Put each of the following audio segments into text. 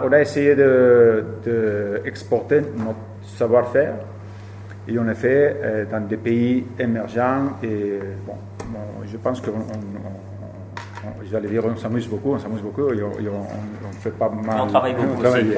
on a essayé d'exporter notre savoir-faire et on a fait dans des pays émergents et je pense que j'allais dire on s'amuse beaucoup et on fait pas mal. On travaille beaucoup aussi.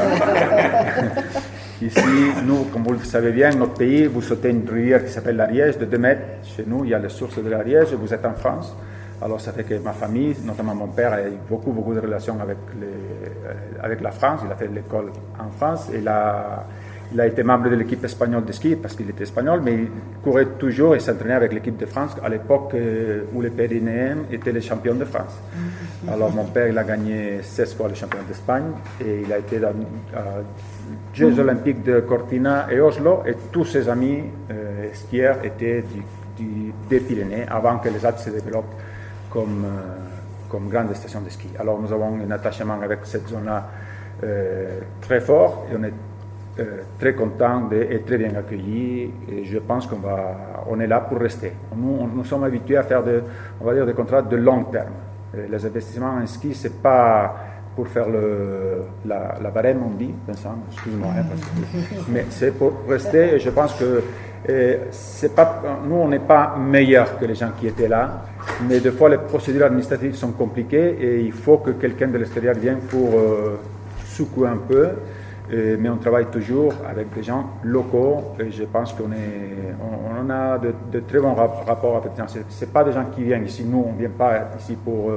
Ici, nous, comme vous le savez bien, notre pays, vous sautez une rivière qui s'appelle l'Ariège de 2 mètres. Chez nous, il y a les sources de l'Ariège et vous êtes en France. Alors ça fait que ma famille, notamment mon père, a eu beaucoup de relations avec la France. Il a fait l'école en France et il a été membre de l'équipe espagnole de ski parce qu'il était espagnol, mais il courait toujours et s'entraînait avec l'équipe de France à l'époque où les Pyrénéens étaient les champions de France. Alors mon père, il a gagné 16 fois le championnat d'Espagne et il a été dans Jeux olympiques de Cortina et Oslo et tous ses amis skieurs étaient des Pyrénées avant que les Alpes se développent comme grande station de ski. Alors nous avons un attachement avec cette zone-là très fort et on est très content et très bien accueillis et je pense qu'on est là pour rester. Nous sommes habitués à faire des contrats de long terme. Les investissements en ski, c'est pas pour faire la barème, on dit, Vincent, excuse-moi, mais c'est pour rester et je pense que nous, on n'est pas meilleurs que les gens qui étaient là, mais des fois les procédures administratives sont compliquées et il faut que quelqu'un de l'extérieur vienne pour secouer un peu. Mais on travaille toujours avec des gens locaux et je pense qu'on a de très bons rapports avec les gens. Ce n'est pas des gens qui viennent ici. Nous, on ne vient pas ici pour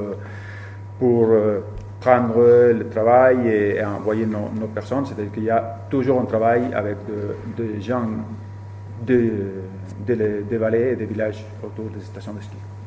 prendre le travail et envoyer nos personnes. C'est-à-dire qu'il y a toujours un travail avec des gens des vallées et des villages autour des stations de ski.